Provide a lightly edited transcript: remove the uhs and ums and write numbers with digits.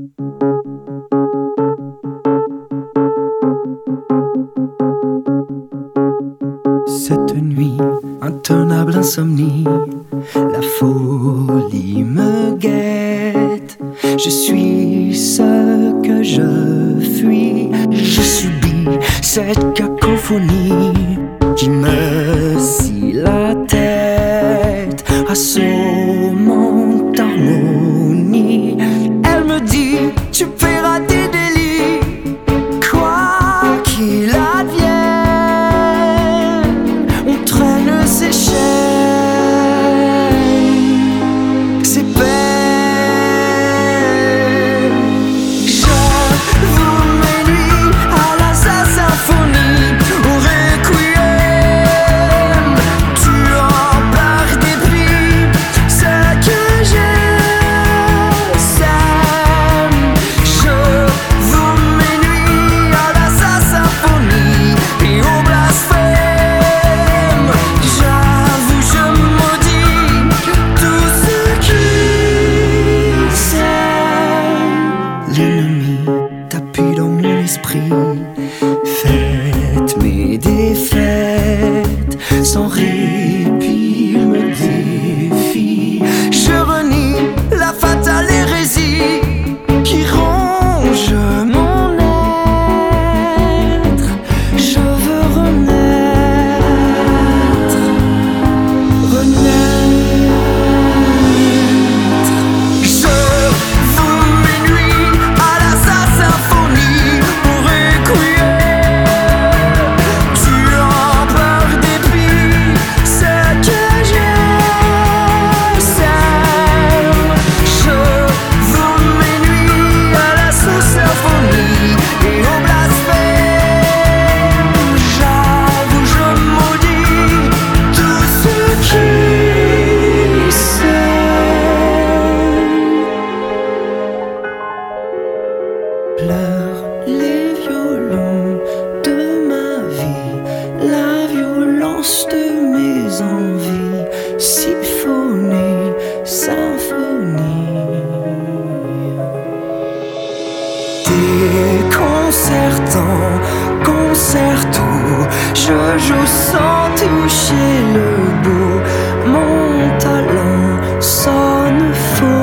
Cette nuit, intenable insomnie, la folie me guette. Je suis ce que je fuis. Je subis cette cacophonie qui me scie la tête, assommant harmonie. Elle me dit, tu paieras tes délits, quoi qu'il advienne. On traîne ses chaînes, ses peines. J'avoue mes nuits à la symphonie, au requiem, tuant par dépit ce que j'aime. J'avoue mes nuits à la symphonie et au blasphème. J'avoue, je maudis tout ce qui s'aime. L'ennemi tapis dans mon esprit, faites mes défaites sans répit, il me défie. Je renie la fatale hérésie qui ronge mon être. Je veux renaître, renaître. Je voue mes nuits à la symphonie, au requiem, tuant par dépit ce que j'aime. Je voue mes nuits à la symphonie et au blasphème. J'avoue, je maudis tout ce qui pleurent les violons de ma vie, la violence de mes envies, symphonie, symphonie. Déconcertant, concerto, je joue sans toucher le bout, mon talent sonne faux.